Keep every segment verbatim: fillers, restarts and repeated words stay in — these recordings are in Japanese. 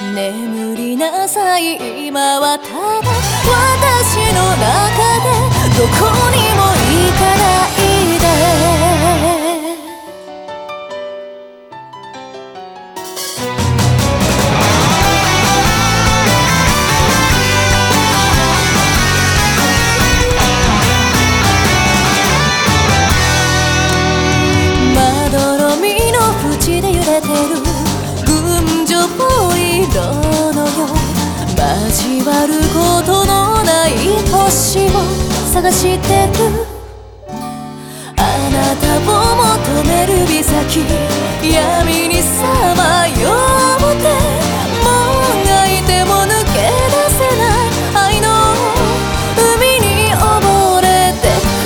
眠りなさい、今はただ私の中でどこにも行かないで。まどろみの縁で揺れてる群青色のよ、交わることのない星を探してる。あなたを求める指先、闇にさまよってもがいても抜け出せない愛の海に溺れてく。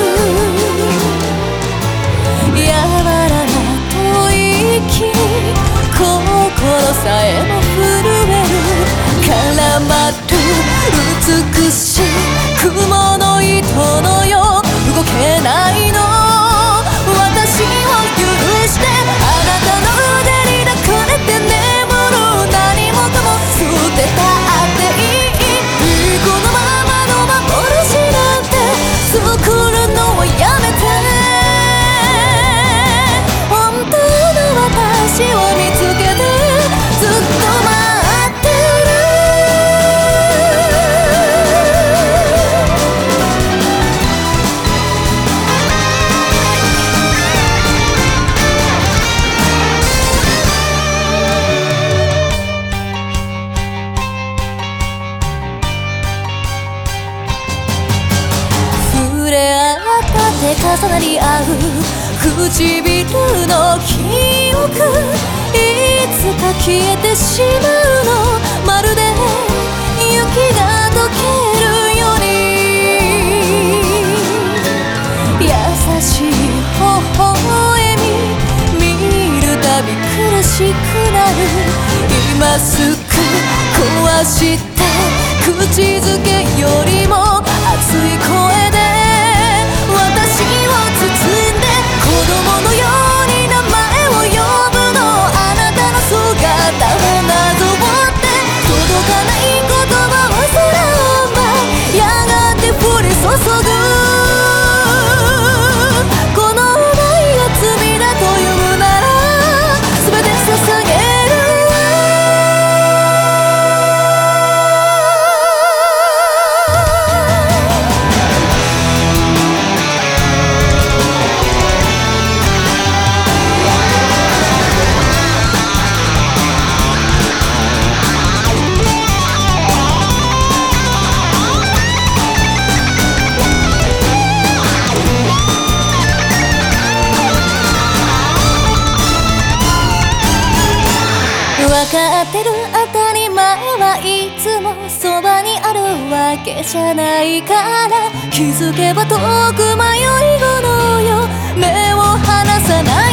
柔らな吐息に心さえも震える。絡まる美しい雲の糸のよう動けないの。私を許してあなたの腕に抱かれて眠る。何もかも捨てたっていい。このままの幻なんて作るのはやめて。本当の私を見つけてずっと待ってる。触れ合った手重なり合う唇の記憶、いつか消えてしまうの。まるで雪が溶けるように優しい微笑み見るたび苦しくなる。今すぐ壊して口づけよりも熱い声で私を包んで子供のように名前を呼ぶの。あなたの姿をなぞって届かない言葉を空はやがて降り注ぐ。この愛が罪だというなら全て捧げる。わかってる当たり前はいつもそばにあるわけじゃないから、気づけば遠く迷い子のよ目を離さない